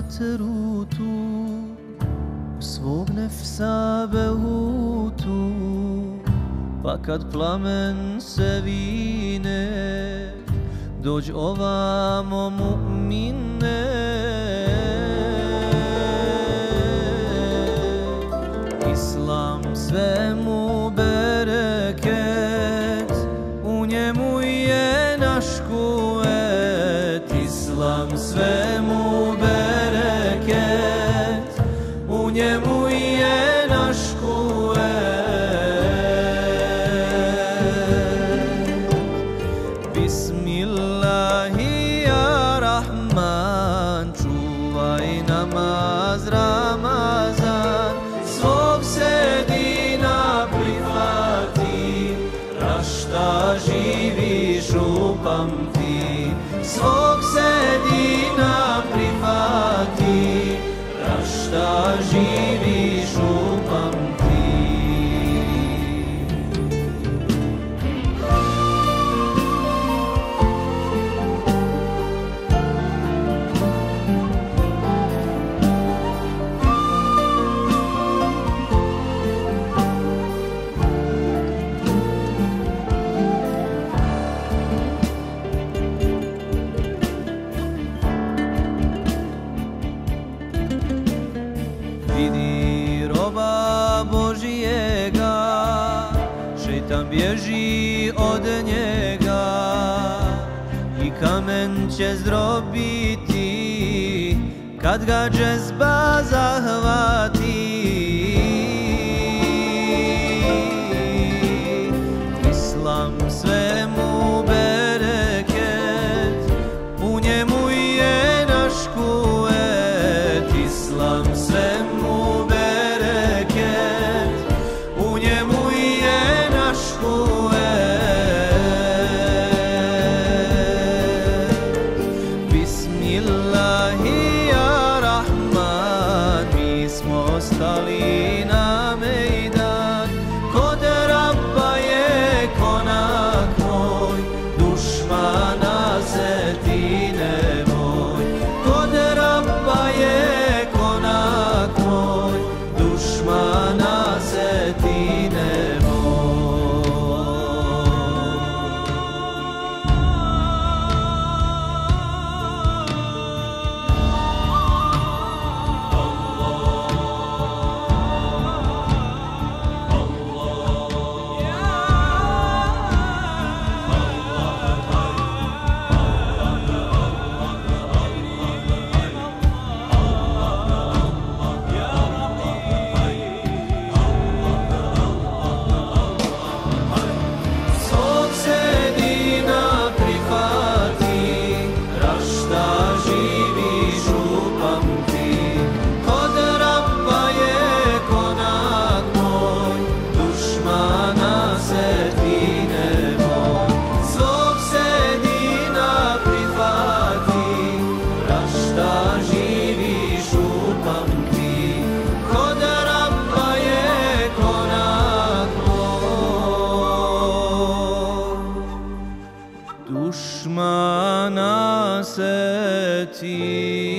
terutu, svog nefsa behutu, pa kad plamen se vine, dođ ovamo mu'mine. Islam svemu bereket, u njemu je naš kuvet. Islam svemu bereket, u njemu je naš kuvet. Bismillahi ja Rahman, čuvaj namaz Ramazan, svog se dina prihvati, rašta živiš upamti. Svog se dina prihvati, rašta živiš upamti. Vidi roba Božijega, šeitan bježi od njega i kamen će zdrobiti kad ga džezba zahvati. Islam svemu bereket, u njemu je naš kuvet. Islam svemu bereket, u njemu je naš kuvet. Bismillahi ja Rahman, mi smo stali na mejdan, kod Rabba je konak moj, dušmana se ti ne boj. Kod Rabba je konak moj, dušmana se ti ne boj. Svog se dina prihvati, rašta živiš upamti. Kod Rabba je konak moj, dušmana se ti ne boj. Svog se dina prihvati, rašta živiš upamti. Kod Rabba je konak moj, dušmana se ti